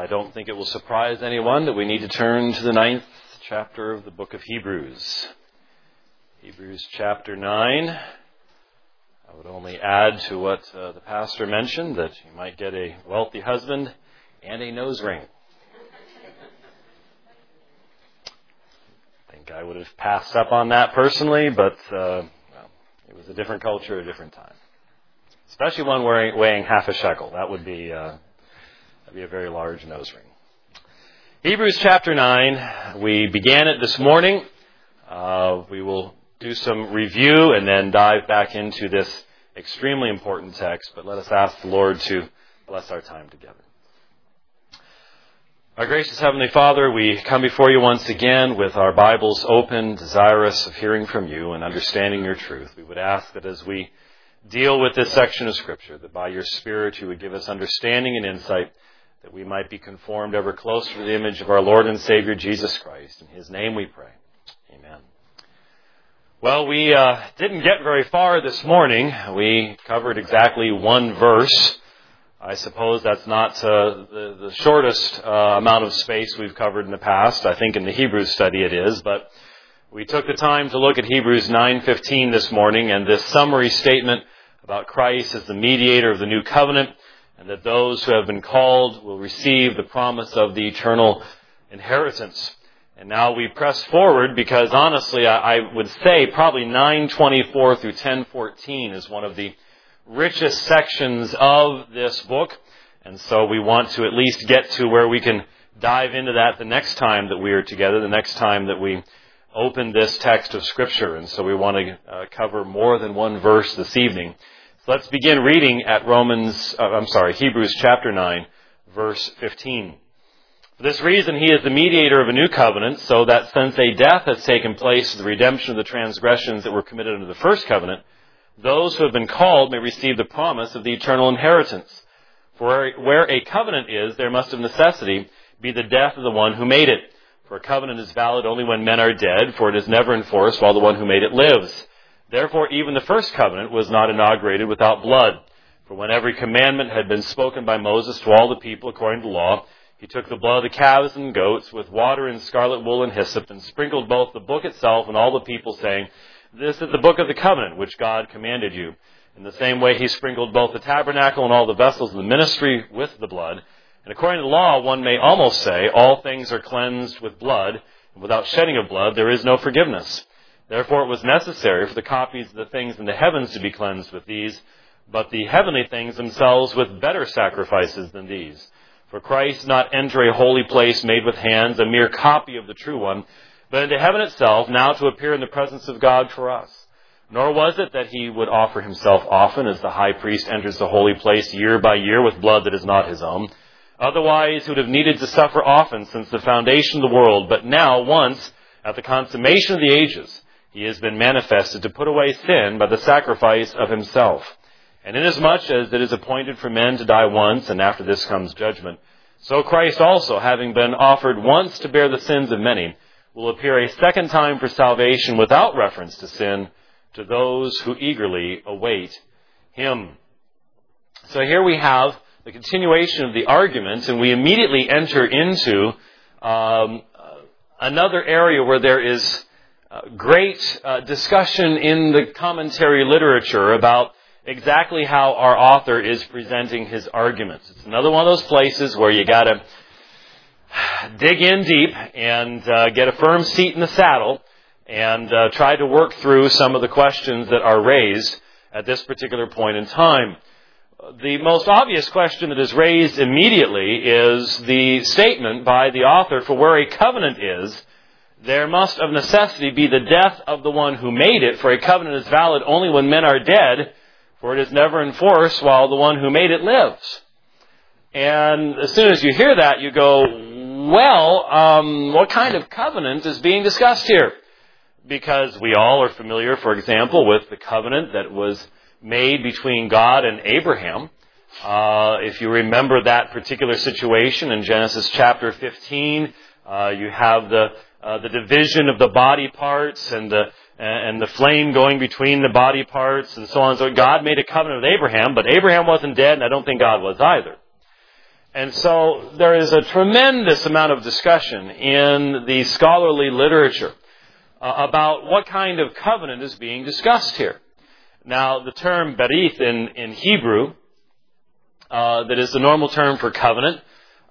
don't think it will surprise anyone that we need to turn to the 9th chapter of the book of Hebrews. Hebrews chapter 9. I would only add to what the pastor mentioned, that you might get a wealthy husband and a nose ring. I think I would have passed up on that personally, but it was a different culture, a different time. Especially one weighing half a shekel. That would be a very large nose ring. Hebrews chapter 9. We began it this morning. We will do some review and then dive back into this extremely important text. But let us ask the Lord to bless our time together. Our gracious Heavenly Father, we come before you once again with our Bibles open, desirous of hearing from you and understanding your truth. We would ask that as we deal with this section of Scripture, that by your Spirit you would give us understanding and insight, that we might be conformed ever closer to the image of our Lord and Savior Jesus Christ. In His name we pray. Amen. Well, we didn't get very far this morning. We covered exactly one verse. I suppose that's not the shortest amount of space we've covered in the past. I think in the Hebrews study it is, but we took the time to look at Hebrews 9:15 this morning and this summary statement about Christ as the mediator of the new covenant, and that those who have been called will receive the promise of the eternal inheritance. And now we press forward because honestly, I would say probably 9:24 through 10:14 is one of the richest sections of this book. And so we want to at least get to where we can dive into that the next time that we are together, the next time that we open this text of Scripture. And so we want to cover more than one verse this evening. So let's begin reading at Hebrews chapter 9, verse 15. For this reason, he is the mediator of a new covenant, so that since a death has taken place for the redemption of the transgressions that were committed under the first covenant, those who have been called may receive the promise of the eternal inheritance. For where a covenant is, there must of necessity be the death of the one who made it. For a covenant is valid only when men are dead, for it is never enforced while the one who made it lives. Therefore, even the first covenant was not inaugurated without blood. For when every commandment had been spoken by Moses to all the people according to law, he took the blood of the calves and goats with water and scarlet wool and hyssop, and sprinkled both the book itself and all the people, saying, "This is the book of the covenant which God commanded you." In the same way he sprinkled both the tabernacle and all the vessels of the ministry with the blood. And according to the law, one may almost say, all things are cleansed with blood, and without shedding of blood there is no forgiveness. Therefore it was necessary for the copies of the things in the heavens to be cleansed with these, but the heavenly things themselves with better sacrifices than these. For Christ did not enter a holy place made with hands, a mere copy of the true one, but into heaven itself, now to appear in the presence of God for us. Nor was it that he would offer himself often, as the high priest enters the holy place year by year with blood that is not his own. Otherwise he would have needed to suffer often since the foundation of the world. But now, once, at the consummation of the ages, he has been manifested to put away sin by the sacrifice of himself. And inasmuch as it is appointed for men to die once, and after this comes judgment, so Christ also, having been offered once to bear the sins of many, will appear a second time for salvation without reference to sin to those who eagerly await him. So here we have the continuation of the argument, and we immediately enter into another area where there is great discussion in the commentary literature about exactly how our author is presenting his arguments. It's another one of those places where you got to dig in deep and get a firm seat in the saddle and try to work through some of the questions that are raised at this particular point in time. The most obvious question that is raised immediately is the statement by the author, for where a covenant is, there must of necessity be the death of the one who made it, for a covenant is valid only when men are dead, for it is never enforced while the one who made it lives. And as soon as you hear that, you go, well, what kind of covenant is being discussed here? Because we all are familiar, for example, with the covenant that was made between God and Abraham. If you remember that particular situation in Genesis chapter 15, you have the division of the body parts and the flame going between the body parts and so on. So God made a covenant with Abraham, but Abraham wasn't dead, and I don't think God was either. And so there is a tremendous amount of discussion in the scholarly literature about what kind of covenant is being discussed here. Now, the term berith in Hebrew, that is the normal term for covenant,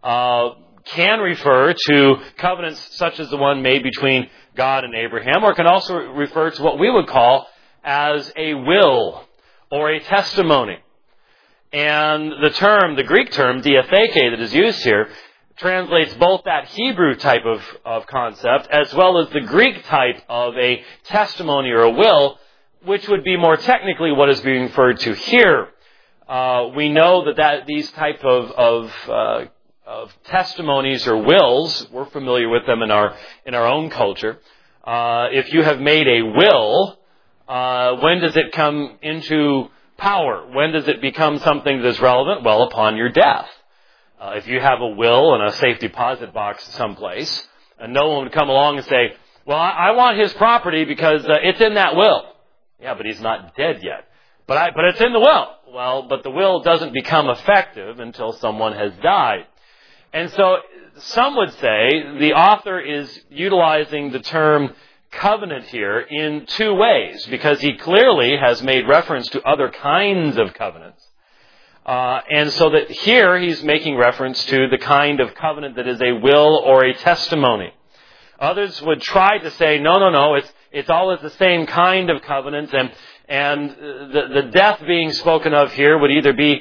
can refer to covenants such as the one made between God and Abraham, or can also refer to what we would call as a will or a testimony. And the Greek term, diatheke, that is used here, translates both that Hebrew type of concept as well as the Greek type of a testimony or a will, which would be more technically what is being referred to here. We know that these type of testimonies or wills, we're familiar with them in our own culture. If you have made a will, when does it come into power? When does it become something that is relevant? Well, upon your death. If you have a will in a safe deposit box someplace, and no one would come along and say, well, I want his property because it's in that will. Yeah, but he's not dead yet. But it's in the will. Well, but the will doesn't become effective until someone has died. And so some would say the author is utilizing the term covenant here in two ways, because he clearly has made reference to other kinds of covenants. And so that here he's making reference to the kind of covenant that is a will or a testimony. Others would try to say, no, it's always the same kind of covenant, and the death being spoken of here would either be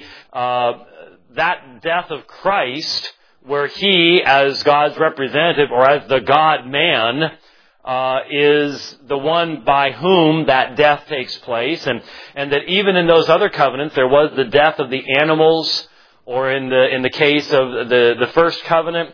that death of Christ, where he, as God's representative or as the God-man, is the one by whom that death takes place, and that even in those other covenants there was the death of the animals, or in the case of the first covenant,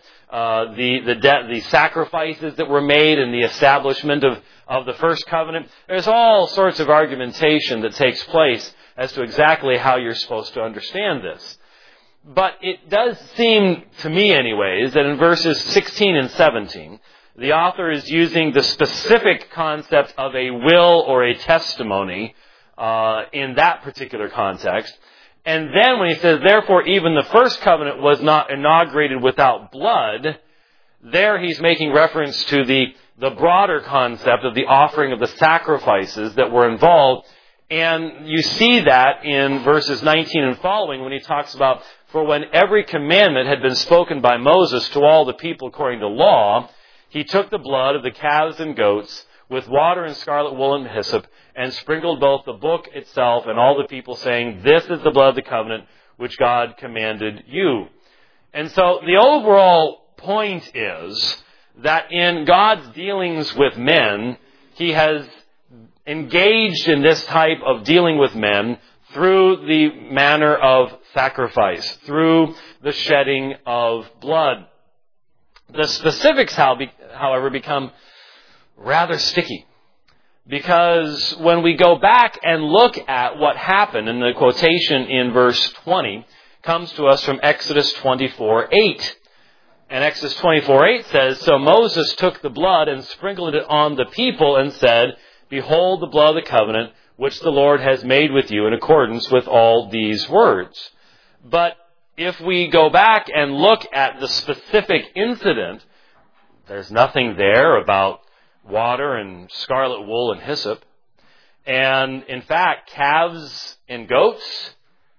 the sacrifices that were made and the establishment of the first covenant. There's all sorts of argumentation that takes place as to exactly how you're supposed to understand this. But it does seem, to me anyways, that in verses 16 and 17, the author is using the specific concept of a will or a testimony in that particular context. And then when he says, therefore, even the first covenant was not inaugurated without blood, there he's making reference to the broader concept of the offering of the sacrifices that were involved. And you see that in verses 19 and following when he talks about, for when every commandment had been spoken by Moses to all the people according to law, he took the blood of the calves and goats with water and scarlet wool and hyssop, and sprinkled both the book itself and all the people, saying, this is the blood of the covenant which God commanded you. And so the overall point is that in God's dealings with men, he has engaged in this type of dealing with men through the manner of sacrifice, through the shedding of blood. The specifics, however, become rather sticky, because when we go back and look at what happened, and the quotation in verse 20 comes to us from Exodus 24:8. And Exodus 24:8 says, so Moses took the blood and sprinkled it on the people and said, behold the blood of the covenant which the Lord has made with you in accordance with all these words. But if we go back and look at the specific incident, there's nothing there about water and scarlet wool and hyssop. And in fact, calves and goats,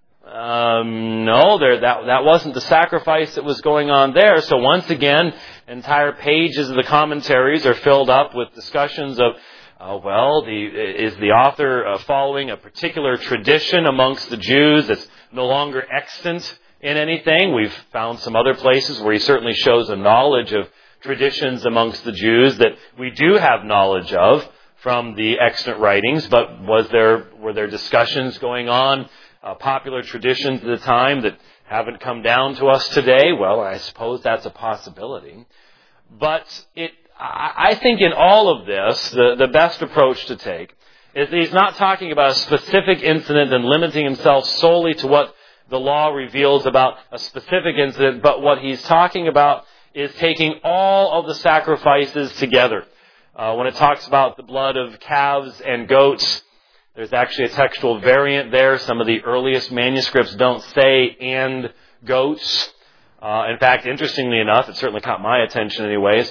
that wasn't the sacrifice that was going on there. So once again, entire pages of the commentaries are filled up with discussions of, is the author following a particular tradition amongst the Jews that's no longer extant in anything? We've found some other places where he certainly shows a knowledge of traditions amongst the Jews that we do have knowledge of from the extant writings, but were there discussions going on, popular traditions at the time that haven't come down to us today? Well, I suppose that's a possibility. But I think in all of this, the best approach to take is that he's not talking about a specific incident and limiting himself solely to what the law reveals about a specific incident, but what he's talking about is taking all of the sacrifices together. When it talks about the blood of calves and goats, there's actually a textual variant there. Some of the earliest manuscripts don't say and goats. In fact, interestingly enough, it certainly caught my attention anyways,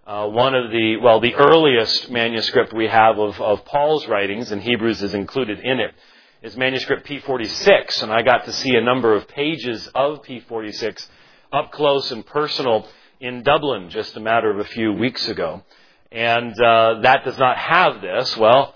the earliest manuscript we have of Paul's writings, and Hebrews is included in it, is manuscript P46, and I got to see a number of pages of P46 up close and personal in Dublin just a matter of a few weeks ago. And that does not have this. Well,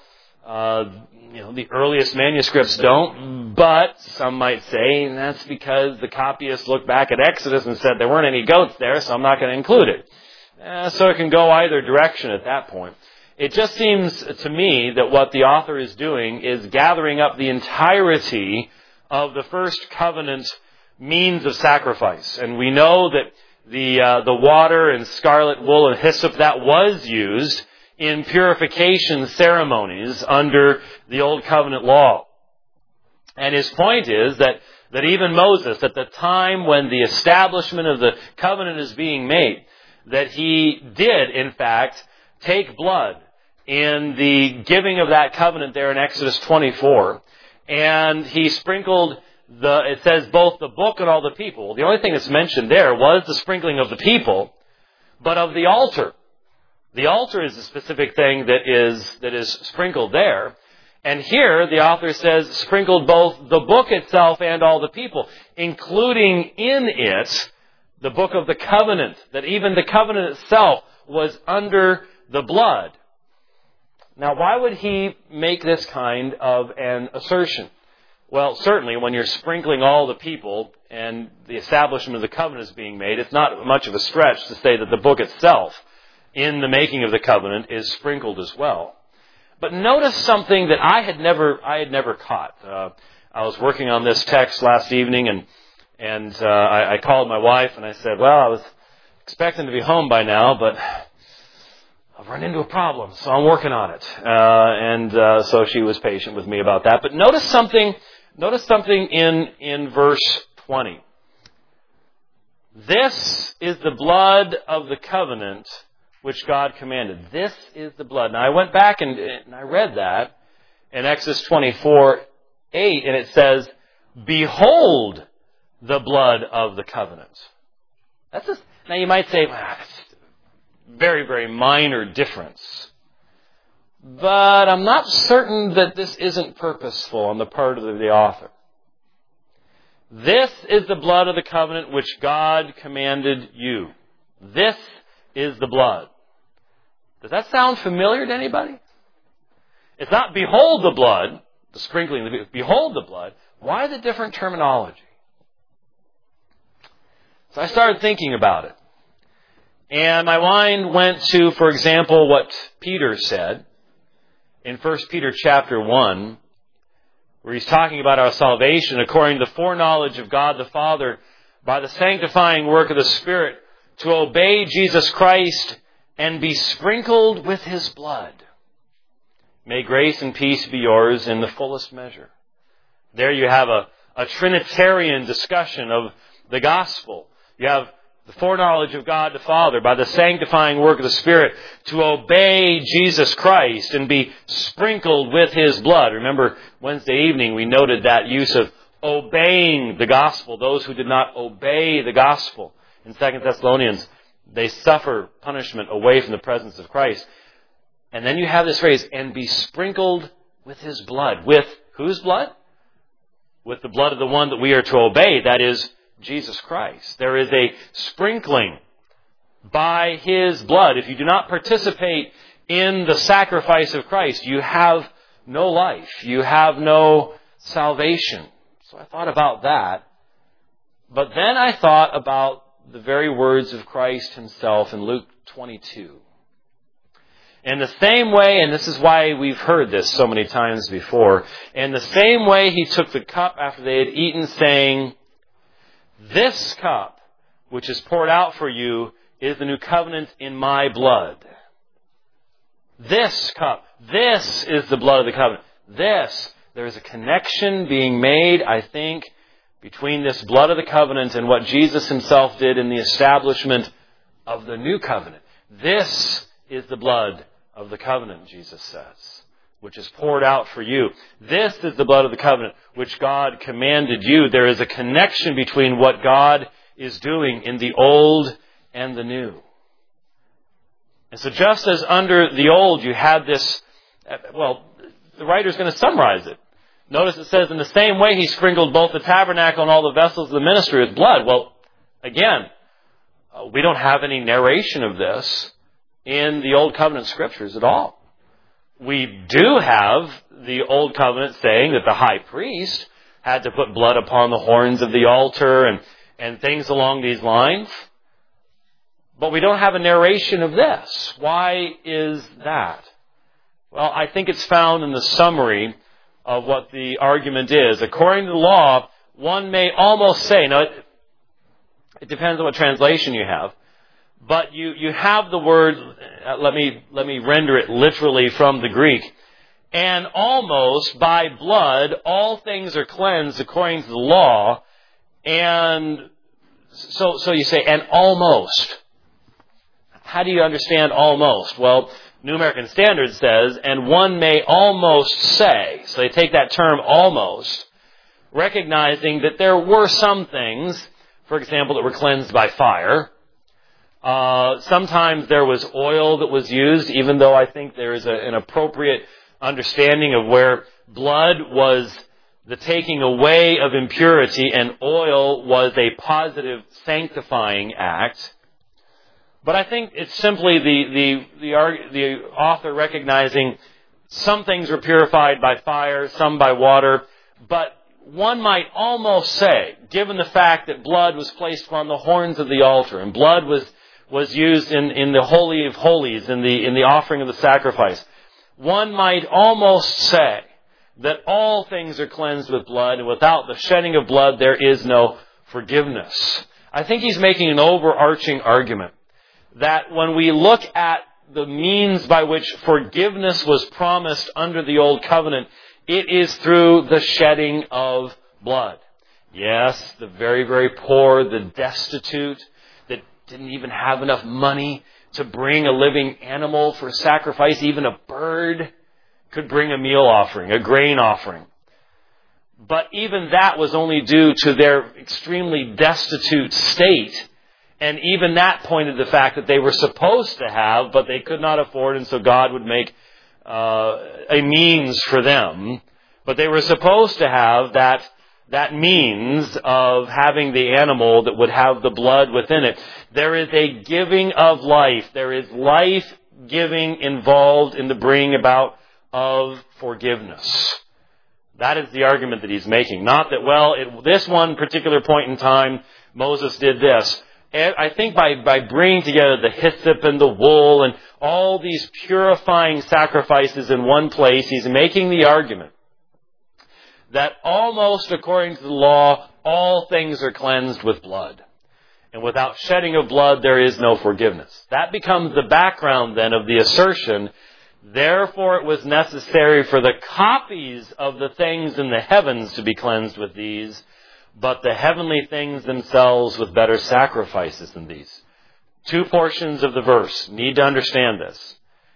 the earliest manuscripts don't, but some might say that's because the copyists looked back at Exodus and said there weren't any goats there, so I'm not going to include it. So it can go either direction at that point. It just seems to me that what the author is doing is gathering up the entirety of the first covenant means of sacrifice. And we know that the water and scarlet wool and hyssop, that was used in purification ceremonies under the Old Covenant law. And his point is that even Moses, at the time when the establishment of the covenant is being made, that he did, in fact, take blood in the giving of that covenant there in Exodus 24, and he sprinkled it says both the book and all the people. The only thing that's mentioned there was the sprinkling of the people, but of the altar. The altar is the specific thing that is sprinkled there. And here the author says sprinkled both the book itself and all the people, including in it the book of the covenant, that even the covenant itself was under the blood. Now, why would he make this kind of an assertion? Well, certainly when you're sprinkling all the people and the establishment of the covenant is being made, it's not much of a stretch to say that the book itself, in the making of the covenant, is sprinkled as well. But notice something that I had never caught. I was working on this text last evening, and I called my wife and I said, well, I was expecting to be home by now, but I've run into a problem, so I'm working on it. So she was patient with me about that. But notice something in verse 20. This is the blood of the covenant which God commanded. This is the blood. Now I went back and I read that in Exodus 24:8, and it says, behold the blood of the covenant. Now you might say, that's very, very minor difference. But I'm not certain that this isn't purposeful on the part of the author. This is the blood of the covenant which God commanded you. This is the blood. Does that sound familiar to anybody? It's not behold the blood, the sprinkling, behold the blood. Why the different terminology? So I started thinking about it. And my mind went to, for example, what Peter said in 1 Peter chapter 1, where he's talking about our salvation according to the foreknowledge of God the Father by the sanctifying work of the Spirit, to obey Jesus Christ and be sprinkled with His blood. May grace and peace be yours in the fullest measure. There you have a Trinitarian discussion of the gospel. You have the foreknowledge of God the Father by the sanctifying work of the Spirit to obey Jesus Christ and be sprinkled with His blood. Remember, Wednesday evening we noted that use of obeying the gospel. Those who did not obey the gospel in 2 Thessalonians, they suffer punishment away from the presence of Christ. And then you have this phrase, and be sprinkled with His blood. With whose blood? With the blood of the one that we are to obey, that is Jesus Christ. There is a sprinkling by His blood. If you do not participate in the sacrifice of Christ, you have no life. You have no salvation. So I thought about that. But then I thought about the very words of Christ Himself in Luke 22. In the same way, and this is why we've heard this so many times before, in the same way He took the cup after they had eaten, saying, this cup, which is poured out for you, is the new covenant in my blood. This cup, this is the blood of the covenant. There is a connection being made, I think, between this blood of the covenant and what Jesus Himself did in the establishment of the new covenant. This is the blood of the covenant, Jesus says, which is poured out for you. This is the blood of the covenant which God commanded you. There is a connection between what God is doing in the Old and the New. And so just as under the Old you had this, the writer's going to summarize it. Notice it says, in the same way he sprinkled both the tabernacle and all the vessels of the ministry with blood. Well, again, we don't have any narration of this in the Old Covenant Scriptures at all. We do have the Old Covenant saying that the high priest had to put blood upon the horns of the altar and things along these lines. But we don't have a narration of this. Why is that? Well, I think it's found in the summary of what the argument is. According to the law, one may almost say, now it depends on what translation you have, but you have the word, let me render it literally from the Greek, and almost by blood all things are cleansed according to the law, and so you say, and almost. How do you understand almost? Well, New American Standard says, and one may almost say, so they take that term almost, recognizing that there were some things, for example, that were cleansed by fire. Sometimes there was oil that was used, even though I think there is an appropriate understanding of where blood was the taking away of impurity and oil was a positive sanctifying act. But I think it's simply the author recognizing some things were purified by fire, some by water. But one might almost say, given the fact that blood was placed upon the horns of the altar and blood was used in the Holy of Holies, in the offering of the sacrifice, one might almost say that all things are cleansed with blood, and without the shedding of blood there is no forgiveness. I think he's making an overarching argument that when we look at the means by which forgiveness was promised under the Old Covenant, it is through the shedding of blood. Yes, the very, very poor, the destitute, that didn't even have enough money to bring a living animal for sacrifice, even a bird could bring a meal offering, a grain offering. But even that was only due to their extremely destitute state. And even that pointed to the fact that they were supposed to have, but they could not afford, and so God would make a means for them. But they were supposed to have that means of having the animal that would have the blood within it. There is a giving of life. There is life-giving involved in the bringing about of forgiveness. That is the argument that he's making. Not that, at this one particular point in time, Moses did this. I think by bringing together the hyssop and the wool and all these purifying sacrifices in one place, he's making the argument that almost according to the law, all things are cleansed with blood. And without shedding of blood, there is no forgiveness. That becomes the background then of the assertion, therefore it was necessary for the copies of the things in the heavens to be cleansed with these, but the heavenly things themselves with better sacrifices than these. Two portions of the verse. Need to understand this.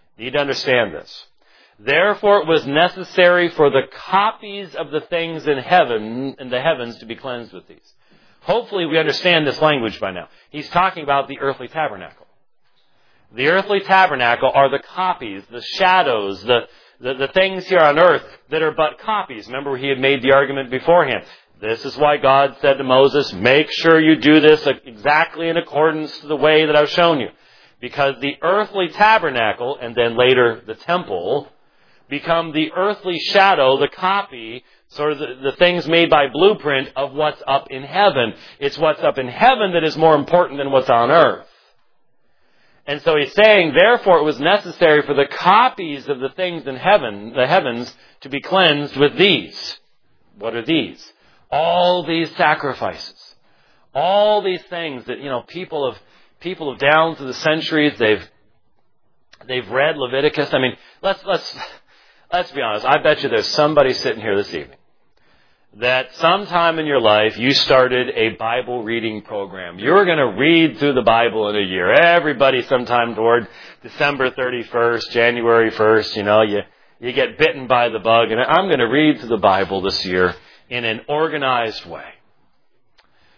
Therefore it was necessary for the copies of the things in heaven, in the heavens, to be cleansed with these. Hopefully we understand this language by now. He's talking about the earthly tabernacle. The earthly tabernacle are the copies, the shadows, the things here on earth that are but copies. Remember, he had made the argument beforehand. This is why God said to Moses, make sure you do this exactly in accordance to the way that I've shown you. Because the earthly tabernacle, and then later the temple, become the earthly shadow, the copy, sort of the things made by blueprint of what's up in heaven. It's what's up in heaven that is more important than what's on earth. And so he's saying, therefore it was necessary for the copies of the things in heaven, the heavens, to be cleansed with these. What are these? All these sacrifices. All these things that, people have down through the centuries, they've read Leviticus. I mean, let's be honest. I bet you there's somebody sitting here this evening that sometime in your life you started a Bible reading program. You were going to read through the Bible in a year. Everybody sometime toward December 31st, January 1st, you get bitten by the bug, and I'm going to read through the Bible this year in an organized way.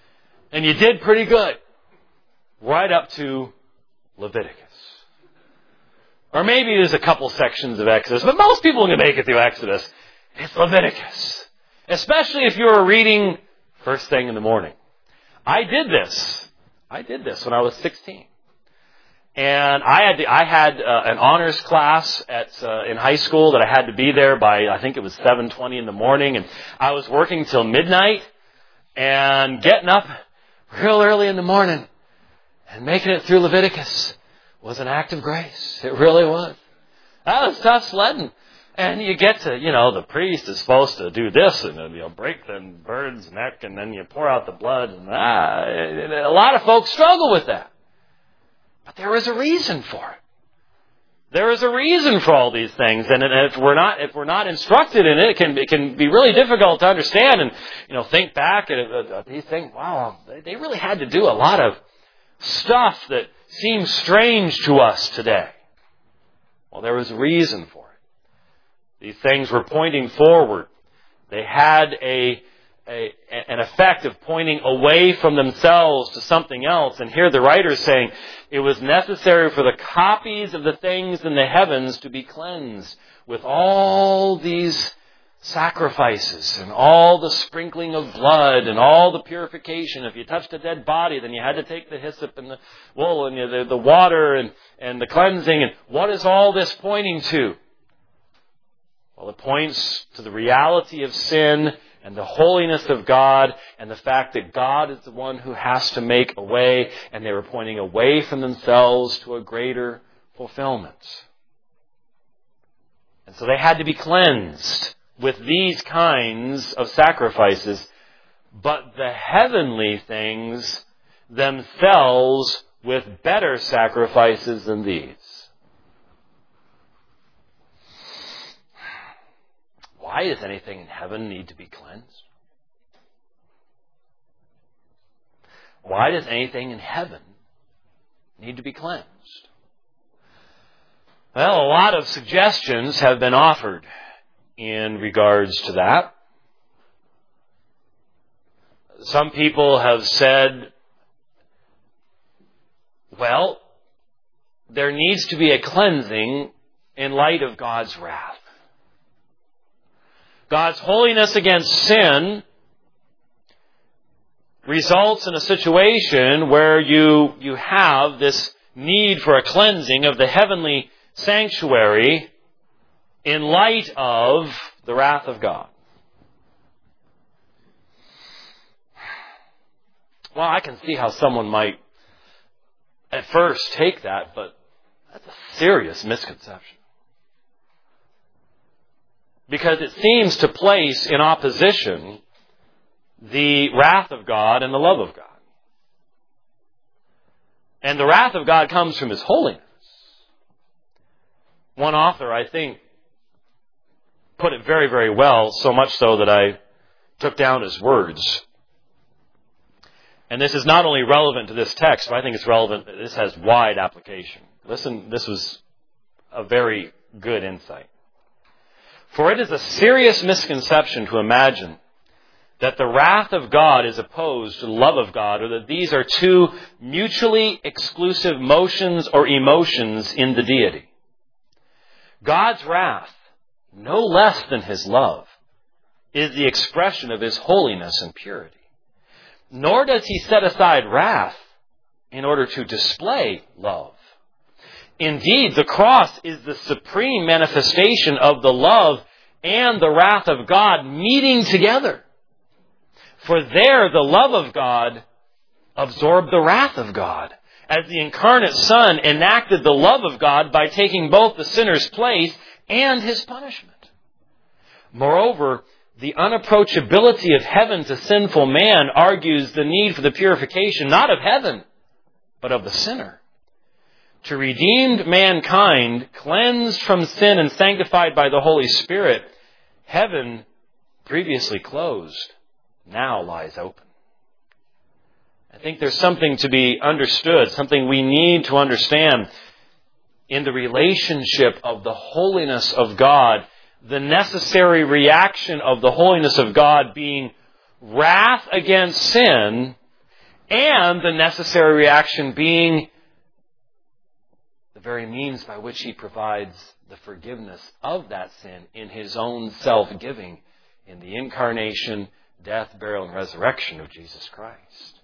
And you did pretty good. Right up to Leviticus. Or maybe there's a couple sections of Exodus, but most people can make it through Exodus. It's Leviticus. Especially if you were reading first thing in the morning. I did this when I was 16. And I had an honors class in high school that I had to be there by, I think it was 7:20 in the morning. And I was working till midnight and getting up real early in the morning and making it through Leviticus was an act of grace. It really was. That was tough sledding. And you get to, the priest is supposed to do this, and then break the bird's neck, and then you pour out the blood. And a lot of folks struggle with that. But there is a reason for it. There is a reason for all these things, and if we're not instructed in it, it can be really difficult to understand. And think back and you think, wow, they really had to do a lot of stuff that seems strange to us today. Well, there was a reason for it. These things were pointing forward. They had an effect of pointing away from themselves to something else. And here the writer is saying it was necessary for the copies of the things in the heavens to be cleansed with all these sacrifices and all the sprinkling of blood and all the purification. If you touched a dead body, then you had to take the hyssop and the wool and the water and the cleansing. And what is all this pointing to? Well, it points to the reality of sin and the holiness of God and the fact that God is the one who has to make a way, and they were pointing away from themselves to a greater fulfillment. And so they had to be cleansed with these kinds of sacrifices, but the heavenly things themselves with better sacrifices than these. Why does anything in heaven need to be cleansed? Why does anything in heaven need to be cleansed? Well, a lot of suggestions have been offered in regards to that. Some people have said, well, there needs to be a cleansing in light of God's wrath. God's holiness against sin results in a situation where you have this need for a cleansing of the heavenly sanctuary in light of the wrath of God. Well, I can see how someone might at first take that, but that's a serious misconception. Because it seems to place in opposition the wrath of God and the love of God. And the wrath of God comes from His holiness. One author, I think, put it very, very well, so much so that I took down his words. And this is not only relevant to this text, but I think it's relevant, this has wide application. Listen, this was a very good insight. For it is a serious misconception to imagine that the wrath of God is opposed to the love of God, or that these are two mutually exclusive motions or emotions in the deity. God's wrath, no less than His love, is the expression of His holiness and purity. Nor does He set aside wrath in order to display love. Indeed, the cross is the supreme manifestation of the love and the wrath of God meeting together. For there, the love of God absorbed the wrath of God, as the incarnate Son enacted the love of God by taking both the sinner's place and His punishment. Moreover, the unapproachability of heaven to sinful man argues the need for the purification not of heaven, but of the sinner. To redeemed mankind, cleansed from sin and sanctified by the Holy Spirit, heaven, previously closed, now lies open. I think there's something to be understood, something we need to understand in the relationship of the holiness of God, the necessary reaction of the holiness of God being wrath against sin And the necessary reaction being the very means by which He provides the forgiveness of that sin in His own self-giving in the incarnation, death, burial, and resurrection of Jesus Christ.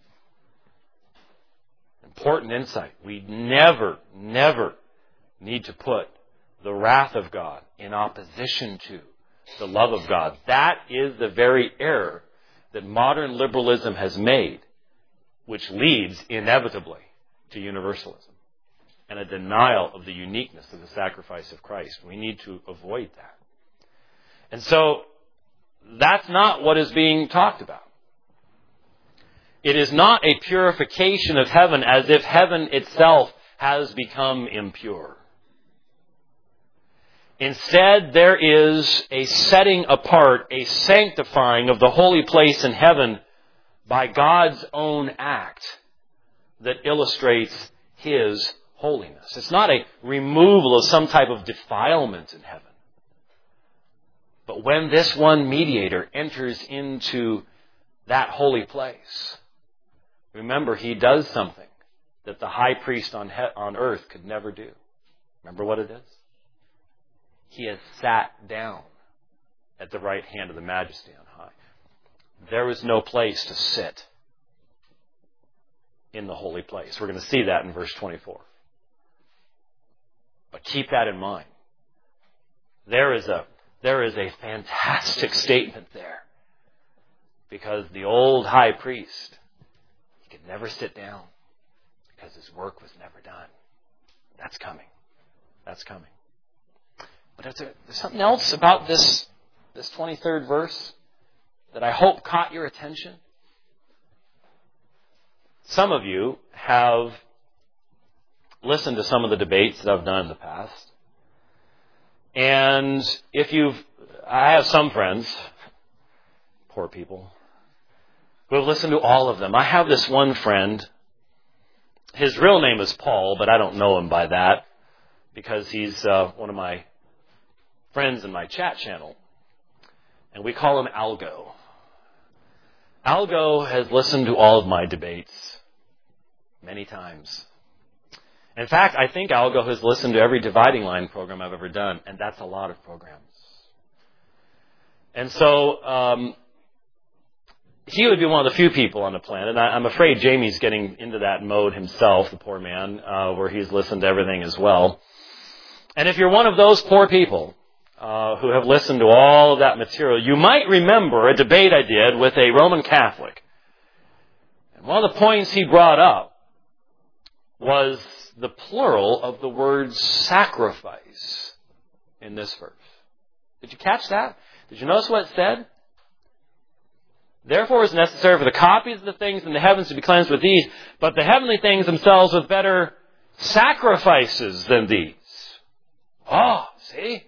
Important insight. We never need to put the wrath of God in opposition to the love of God. That is the very error that modern liberalism has made, which leads inevitably to universalism and a denial of the uniqueness of the sacrifice of Christ. We need to avoid that. And so, that's not what is being talked about. It is not a purification of heaven as if heaven itself has become impure. Instead, there is a setting apart, a sanctifying of the holy place in heaven by God's own act that illustrates His holiness. It's not a removal of some type of defilement in heaven. But when this one mediator enters into that holy place, remember, He does something that the high priest on earth could never do. Remember what it is? He has sat down at the right hand of the Majesty on high. There is no place to sit in the holy place. We're going to see that in verse 24. But keep that in mind. There is a fantastic statement there. Because the old high priest, he could never sit down because his work was never done. That's coming. That's coming. But there's something else about this 23rd verse that I hope caught your attention. Some of you have listened to some of the debates that I've done in the past. And I have some friends, poor people, who have listened to all of them. I have this one friend. His real name is Paul, but I don't know him by that because he's one of my friends in my chat channel. And we call him Algo. Algo has listened to all of my debates many times. In fact, I think Algo has listened to every Dividing Line program I've ever done, and that's a lot of programs. And so he would be one of the few people on the planet. I'm afraid Jamie's getting into that mode himself, the poor man, where he's listened to everything as well. And if you're one of those poor people who have listened to all of that material, you might remember a debate I did with a Roman Catholic. And one of the points he brought up was the plural of the word sacrifice in this verse. Did you catch that? Did you notice what it said? Therefore it is necessary for the copies of the things in the heavens to be cleansed with these, but the heavenly things themselves with better sacrifices than these. Oh, see?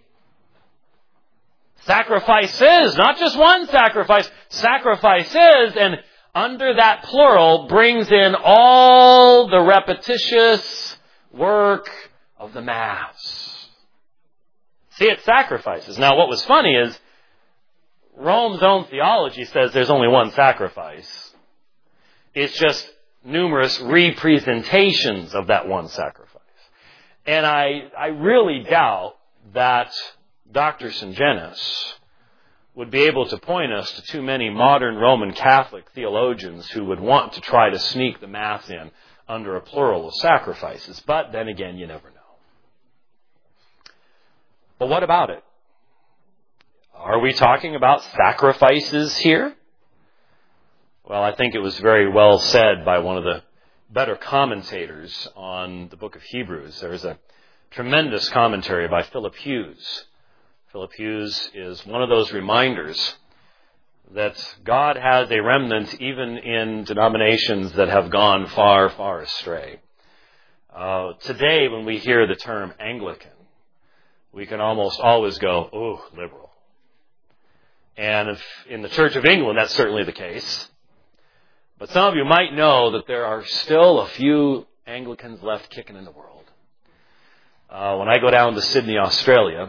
Sacrifices, not just one sacrifice. Sacrifices, and under that plural brings in all the repetitious work of the Mass. See, it's sacrifices. Now, what was funny is Rome's own theology says there's only one sacrifice. It's just numerous representations of that one sacrifice. And I really doubt that Dr. Sungenis would be able to point us to too many modern Roman Catholic theologians who would want to try to sneak the Mass in under a plural of sacrifices. But then again, you never know. But what about it? Are we talking about sacrifices here? Well, I think it was very well said by one of the better commentators on the book of Hebrews. There's a tremendous commentary by Philip Hughes. Philip Hughes is one of those reminders that God has a remnant even in denominations that have gone far, far astray. Today, when we hear the term Anglican, we can almost always go, "Ooh, liberal." And if in the Church of England, that's certainly the case. But some of you might know that there are still a few Anglicans left kicking in the world. When I go down to Sydney, Australia,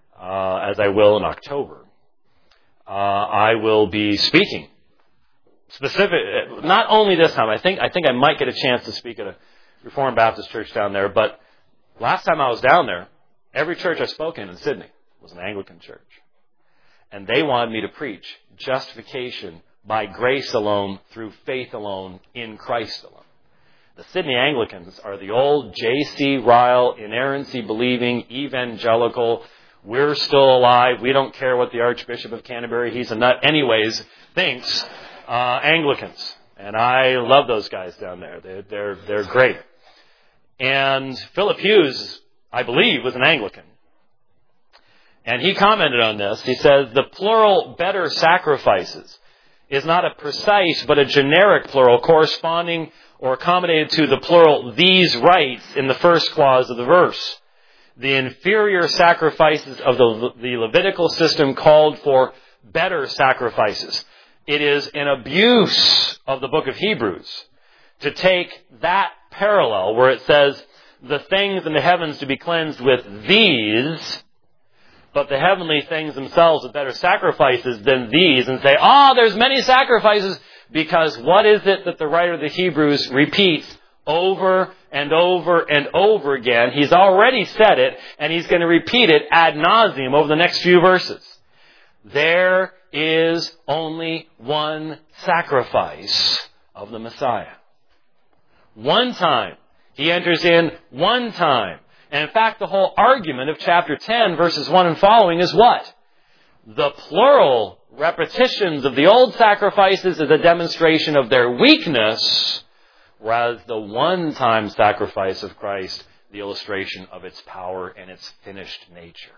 as I will in October, I will be speaking not only this time, I think I might get a chance to speak at a Reformed Baptist church down there, but last time I was down there, every church I spoke in Sydney was an Anglican church. And they wanted me to preach justification by grace alone, through faith alone, in Christ alone. The Sydney Anglicans are the old J.C. Ryle, inerrancy-believing, evangelical, we're still alive, we don't care what the Archbishop of Canterbury, he's a nut anyways, thinks, Anglicans. And I love those guys down there. They're great. And Philip Hughes, I believe, was an Anglican. And he commented on this. He says, the plural better sacrifices is not a precise but a generic plural corresponding or accommodated to the plural these rites in the first clause of the verse. The inferior sacrifices of the Levitical system called for better sacrifices. It is an abuse of the book of Hebrews to take that parallel where it says the things in the heavens to be cleansed with these, but the heavenly things themselves are better sacrifices than these, and say, there's many sacrifices, because what is it that the writer of the Hebrews repeats over and over and over again? He's already said it, and he's going to repeat it ad nauseum over the next few verses. There is only one sacrifice of the Messiah. One time. He enters in one time. And in fact, the whole argument of chapter 10, verses 1 and following is what? The plural repetitions of the old sacrifices is a demonstration of their weakness, whereas the one-time sacrifice of Christ, the illustration of its power and its finished nature.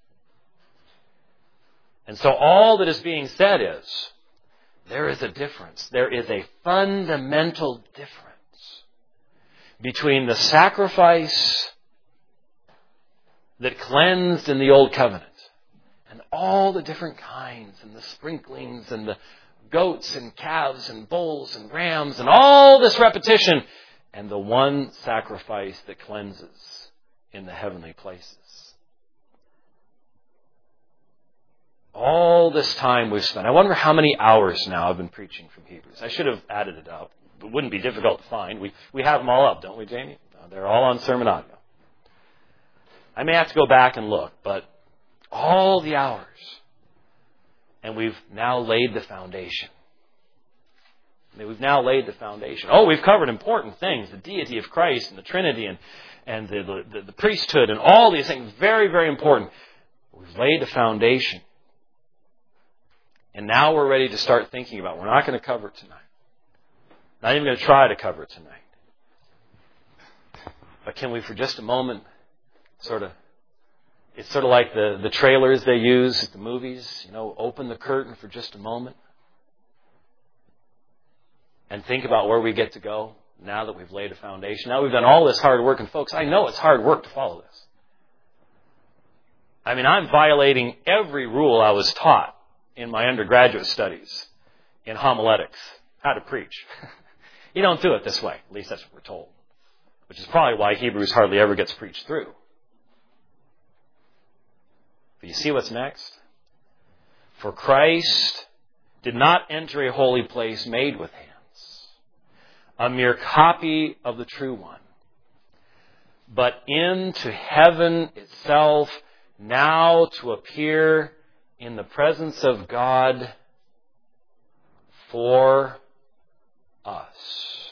And so all that is being said is, there is a difference. There is a fundamental difference between the sacrifice that cleansed in the Old Covenant and all the different kinds and the sprinklings and the goats and calves and bulls and rams and all this repetition, and the one sacrifice that cleanses in the heavenly places. All this time we've spent. I wonder how many hours now I've been preaching from Hebrews. I should have added it up. It wouldn't be difficult to find. We have them all up, don't we, Jamie? They're all on Sermon Audio. I may have to go back and look, but all the hours. And we've now laid the foundation. We've now laid the foundation. We've covered important things. The deity of Christ and the Trinity and the priesthood and all these things. Very, very important. We've laid the foundation. And now we're ready to start thinking about it. We're not going to cover it tonight. Not even going to try to cover it tonight. But can we, for just a moment, it's sort of like the trailers they use at the movies, open the curtain for just a moment and think about where we get to go now that we've laid a foundation. Now we've done all this hard work, and folks, I know it's hard work to follow this. I mean, I'm violating every rule I was taught in my undergraduate studies in homiletics, how to preach. You don't do it this way. At least that's what we're told. Which is probably why Hebrews hardly ever gets preached through. But you see what's next? For Christ did not enter a holy place made with hands, a mere copy of the true one, but into heaven itself, now to appear in the presence of God for us.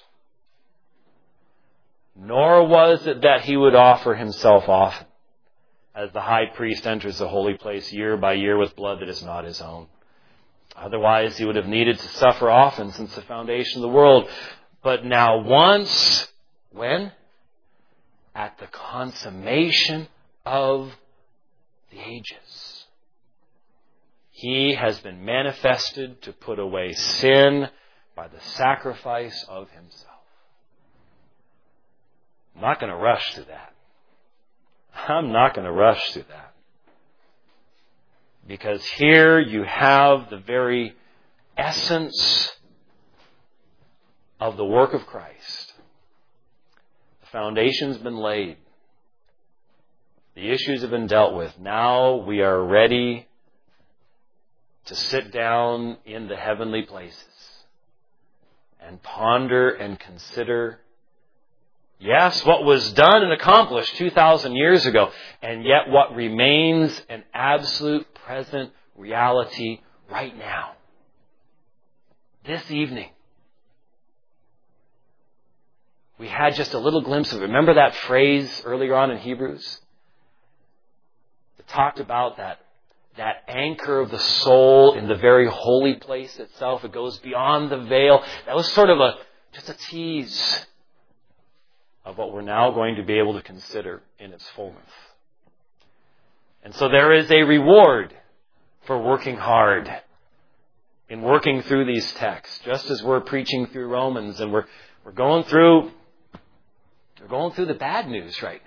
Nor was it that he would offer himself often, as the high priest enters the holy place year by year with blood that is not his own. Otherwise, he would have needed to suffer often since the foundation of the world. But now once, when? At the consummation of the ages. He has been manifested to put away sin by the sacrifice of himself. I'm not going to rush to that. I'm not going to rush to that. Because here you have the very essence of the work of Christ. The foundation's been laid. The issues have been dealt with. Now we are ready to sit down in the heavenly places and ponder and consider, yes, what was done and accomplished 2,000 years ago, and yet what remains an absolute present reality right now. This evening. We had just a little glimpse of it. Remember that phrase earlier on in Hebrews? It talked about that anchor of the soul in the very holy place itself. It goes beyond the veil. That was sort of just a tease of what we're now going to be able to consider in its fullness. And so there is a reward for working hard in working through these texts, just as we're preaching through Romans and we're going through the bad news right now.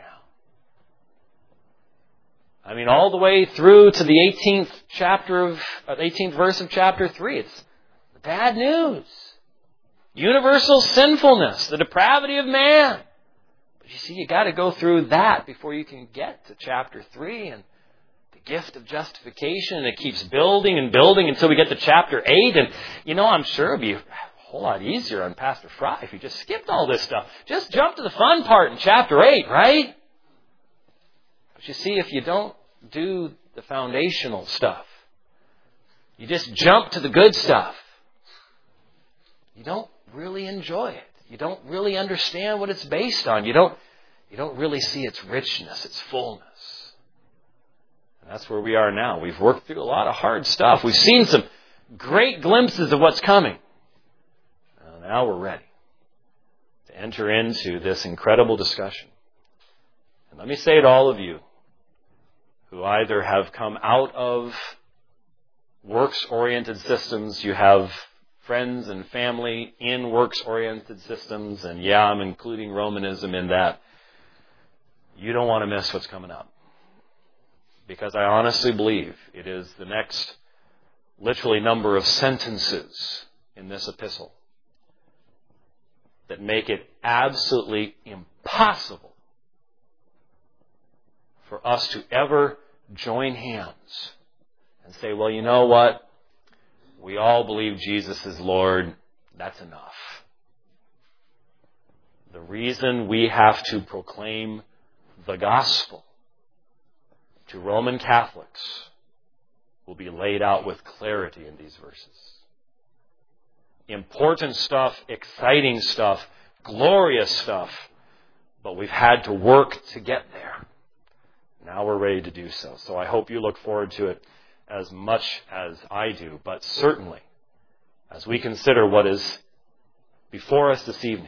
I mean, all the way through to the 18th verse of chapter 3. It's the bad news. Universal sinfulness, the depravity of man. But you see, you got to go through that before you can get to chapter 3 and the gift of justification. And it keeps building and building until we get to chapter 8. And, I'm sure it'd be a whole lot easier on Pastor Fry if you just skipped all this stuff. Just jump to the fun part in chapter 8, right? But you see, if you don't do the foundational stuff, you just jump to the good stuff, you don't really enjoy it. You don't really understand what it's based on. You don't really see its richness, its fullness. And that's where we are now. We've worked through a lot of hard stuff. We've seen some great glimpses of what's coming. Now we're ready to enter into this incredible discussion. And let me say to all of you who either have come out of works-oriented systems, you have friends and family in works-oriented systems, and I'm including Romanism in that, you don't want to miss what's coming up. Because I honestly believe it is the next literally number of sentences in this epistle that make it absolutely impossible for us to ever join hands and say, well, you know what? We all believe Jesus is Lord. That's enough. The reason we have to proclaim the gospel to Roman Catholics will be laid out with clarity in these verses. Important stuff, exciting stuff, glorious stuff, but we've had to work to get there. Now we're ready to do so. So I hope you look forward to it as much as I do, but certainly as we consider what is before us this evening,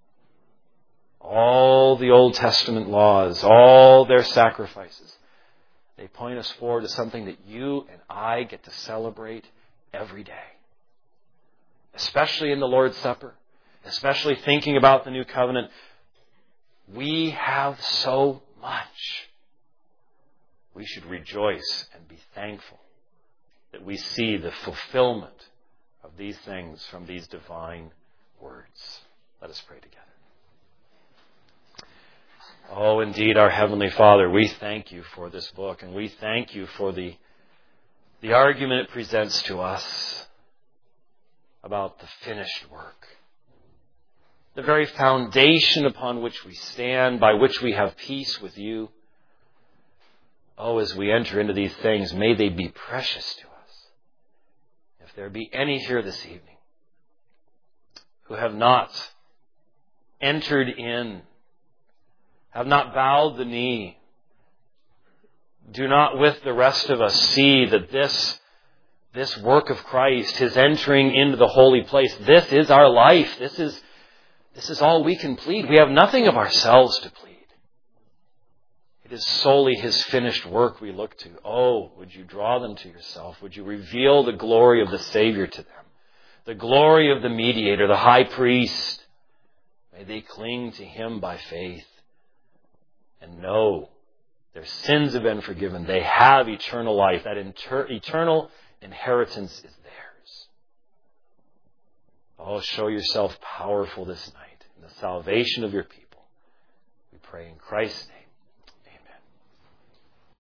all the Old Testament laws, all their sacrifices, they point us forward to something that you and I get to celebrate every day. Especially in the Lord's Supper, especially thinking about the new covenant. We have so much. We should rejoice and be thankful that we see the fulfillment of these things from these divine words. Let us pray together. Oh, indeed, our Heavenly Father, we thank you for this book, and we thank you for the argument it presents to us about the finished work. The very foundation upon which we stand, by which we have peace with you. Oh, as we enter into these things, may they be precious to us. If there be any here this evening who have not entered in, have not bowed the knee, do not with the rest of us see that this work of Christ, His entering into the holy place, this is our life. This is all we can plead. We have nothing of ourselves to plead. It is solely His finished work we look to. Oh, would you draw them to yourself? Would you reveal the glory of the Savior to them? The glory of the mediator, the high priest. May they cling to Him by faith and know their sins have been forgiven. They have eternal life. That eternal inheritance is theirs. Oh, show yourself powerful this night in the salvation of your people. We pray in Christ's name.